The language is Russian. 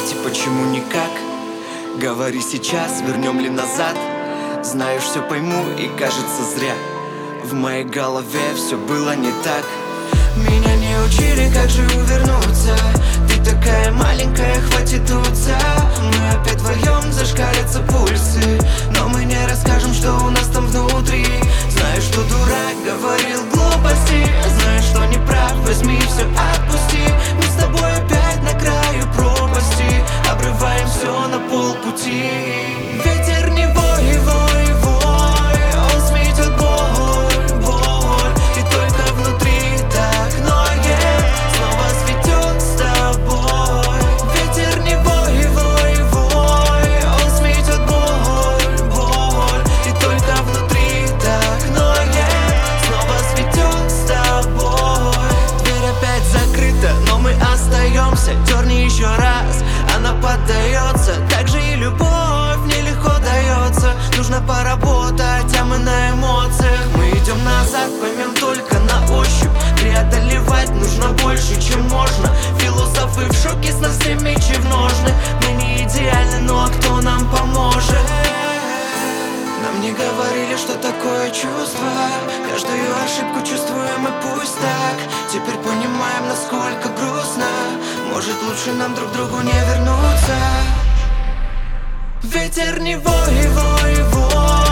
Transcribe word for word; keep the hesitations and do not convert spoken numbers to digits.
ответьте, почему никак? Говори сейчас, вернем ли назад? Знаю, все пойму и кажется зря. В моей голове все было не так. Меня не учили, как же увернуться. Ты такая маленькая, хватит дуться. Мы опять вдвоем, зашкалятся пульсы, но мы не расскажем, что у нас там внутри. Знаю, что дурак, говорил глупости. Знаю, что не прав, возьми все, отпусти. Мы с тобой опять на краю пропасти, обрываем все на полпути. Ветер не вой, вой, вой, он сметет боль, боль. И только внутри так ноет, снова светет с тобой.Ветер не вой, вой, вой, он сметет боль, боль. И только внутри так ноет, снова светет с тобой. Дверь опять закрыта, но мы остаемся. Дерни еще раз, она поддается. Так же и любовь нелегко дается. Нужно поработать, а мы на эмоциях. Мы идем назад, поймем только на ощупь. Преодолевать нужно больше, чем можно. Философы в шоке, с нас все мечи в ножны. Мы не идеальны, ну а кто нам поможет? Нам не говорили, что такое чувство. Каждую ошибку чувствуем, и пусть так. Теперь понимаем, насколько грустно. Может, лучше нам друг другу не вернуться. Ветер не вой, вой, вой.